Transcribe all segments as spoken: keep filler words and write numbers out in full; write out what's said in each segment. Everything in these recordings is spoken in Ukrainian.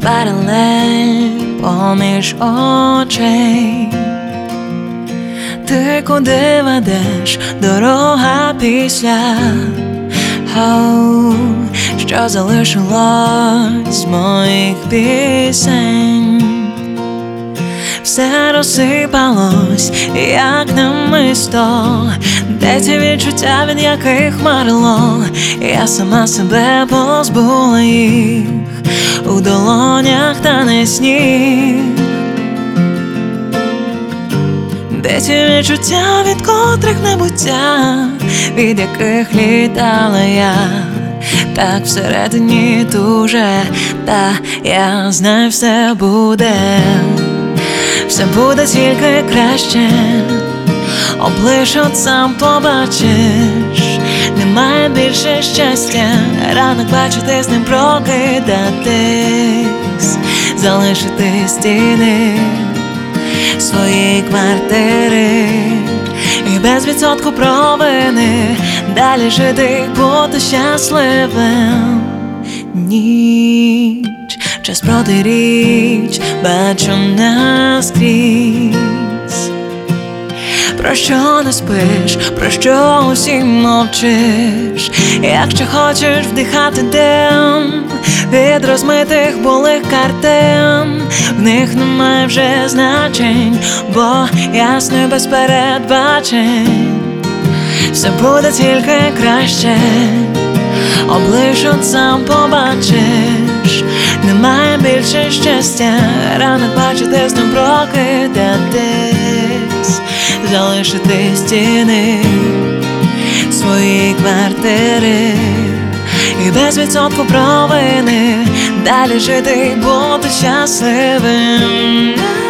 паралель поміж очей. Ти куди ведеш, дорога після Оу, що залишилось моїх пісень. Все розсипалось, як намисто. Де ті відчуття, від яких марило? Я сама себе позбула їх у долонях, та не сніг. Де ті відчуття, від котрих небуття, від яких літала я, так всередині дуже, та я знаю, все буде, все буде тільки краще. Облиш, от сам побачиш, немає більше щастя. Ранок бачити, з ним прокидатись, залишити стіни своєї квартири і без відсотку провини далі жити, бути щасливим. Ніч, час протиріч, бачу наскрізь. Про що не спиш, про що усім мовчиш? Якщо хочеш вдихати дим від розмитих булих картин, в них немає вже значень, бо ясно і без передбачень. Все буде тільки краще. Облиш, от сам побачиш, немає більше щастя. Ранок бачити, з ним прокидатись, залишити стіни своєї квартири і без відсотку провини далі жити, бути щасливим.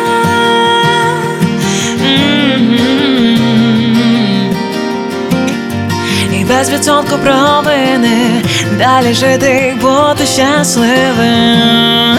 І без відсотку провини далі жити, бути щасливим.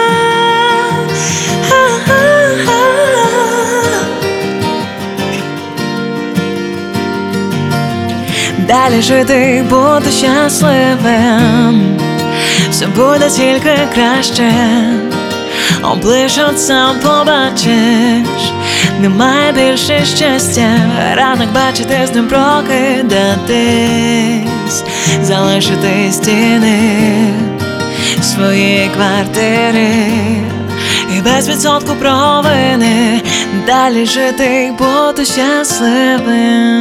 Далі жити, бути щасливим. Все буде тільки краще. Облиш, от сам побачиш, немає більше щастя. Ранок бачити, з ним прокидатись, залишити стіни своєї квартири і без відсотку провини далі жити, бути щасливим.